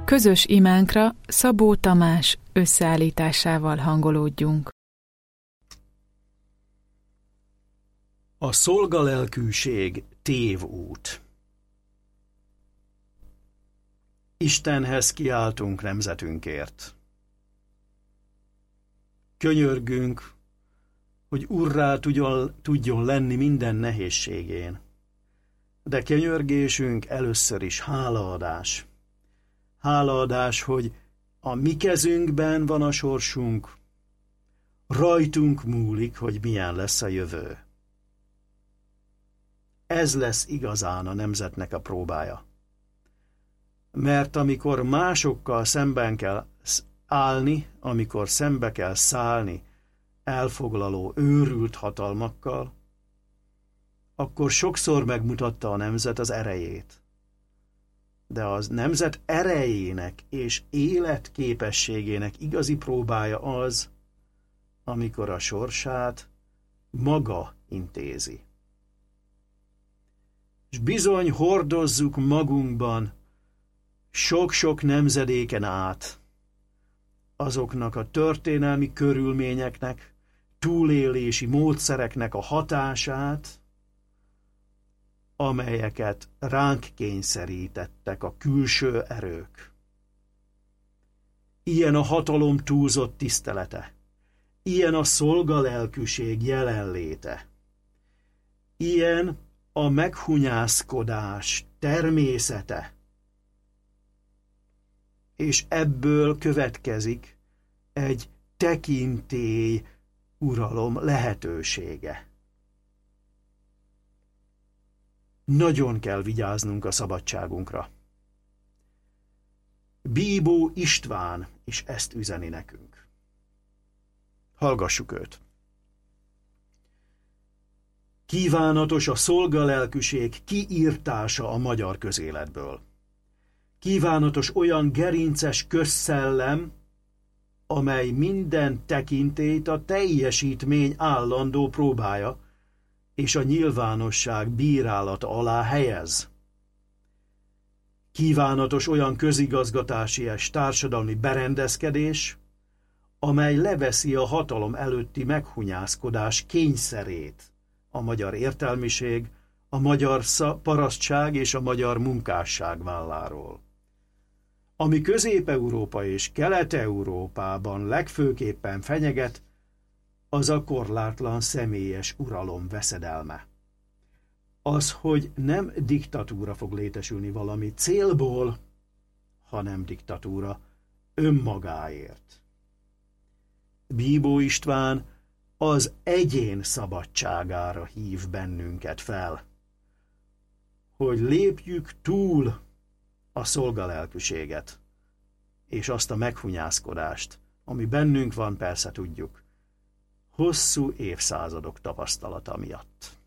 Közös imánkra Szabó Tamás összeállításával hangolódjunk. A szolgalelkűség tévút. Istenhez kiáltunk nemzetünkért. Könyörgünk, hogy Urrá tudjon lenni minden nehézségén. De könyörgésünk először is hálaadás. Hálaadás, hogy a mi kezünkben van a sorsunk, rajtunk múlik, hogy milyen lesz a jövő. Ez lesz igazán a nemzetnek a próbája. Mert amikor másokkal szemben kell állni, amikor szembe kell szállni elfoglaló, őrült hatalmakkal, akkor sokszor megmutatta a nemzet az erejét. De az nemzet erejének és életképességének igazi próbája az, amikor a sorsát maga intézi. És bizony hordozzuk magunkban sok-sok nemzedéken át azoknak a történelmi körülményeknek, túlélési módszereknek a hatását, amelyeket ránk kényszerítettek a külső erők. Ilyen a hatalom túlzott tisztelete, ilyen a szolgalelkűség jelenléte, ilyen a meghunyászkodás természete, és ebből következik egy tekintély uralom lehetősége. Nagyon kell vigyáznunk a szabadságunkra. Bíbó István is ezt üzeni nekünk. Hallgassuk őt. Kívánatos a szolgalelkűség kiírtása a magyar közéletből. Kívánatos olyan gerinces közszellem, amely minden tekintélyt a teljesítmény állandó próbája, és a nyilvánosság bírálata alá helyez. Kívánatos olyan közigazgatási és társadalmi berendezkedés, amely leveszi a hatalom előtti meghunyászkodás kényszerét a magyar értelmiség, a magyar parasztság és a magyar munkásság válláról. Ami Közép-Európa és Kelet-Európában legfőképpen fenyeget, az a korlátlan személyes uralom veszedelme. Az, hogy nem diktatúra fog létesülni valami célból, hanem diktatúra önmagáért. Bíbó István az egyén szabadságára hív bennünket fel, hogy lépjük túl a szolgalelkűséget, és azt a meghunyászkodást, ami bennünk van, persze tudjuk, hosszú évszázadok tapasztalata miatt.